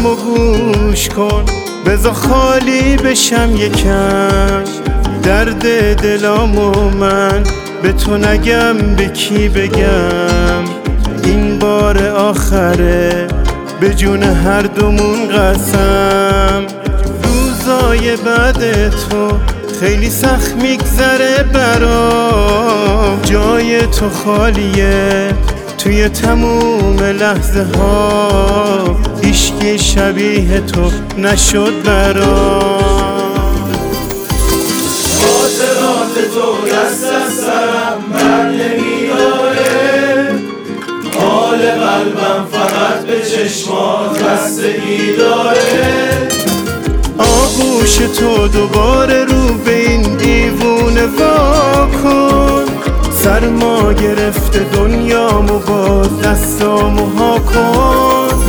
حرفامو گوش کن، بذار خالی بشم یکم. درد دلامو من به تو نگم، به کی بگم؟ این بار آخره به جون هر دومون قسم. روزای بعد تو خیلی سخت میگذره برام، جای تو خالیه توی تموم لحظه ها، هیچکی شبیه تو نشد برام. خاطرات تو دست از سرم بر نمیداره، حال قلبم فقط به چشمات بستگی داره. آغوش تو دوباره رو به این دیوونه وا کن، سرما گرفته دنیامو باز دستامو ها کن.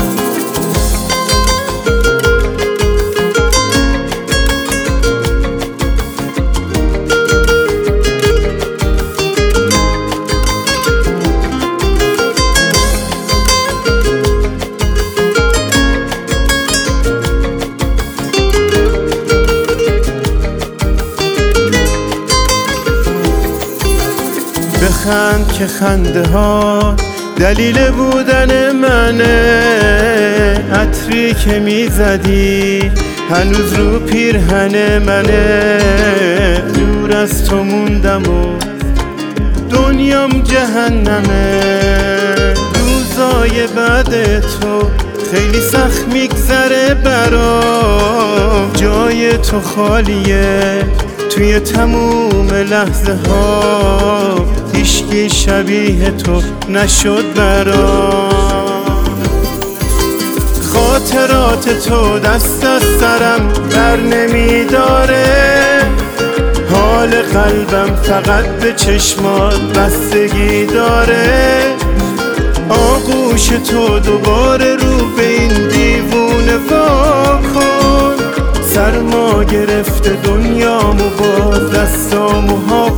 بخند که خنده ها دلیل بودن منه، عطری که میزدی هنوز رو پیرهن منه. دور از تو موندم و دنیام جهنمه، روزای بعد تو خیلی سخت میگذره برام، جای تو خالیه توی تموم لحظه ها، هیچکی شبیه تو نشد برام. خاطرات تو دست از سرم بر نمیداره، حال قلبم فقط به چشمات بستگی داره. آغوش تو دوباره رو به این دیوونه وا کن، سرما گرفته دنیامو باز دستامو ها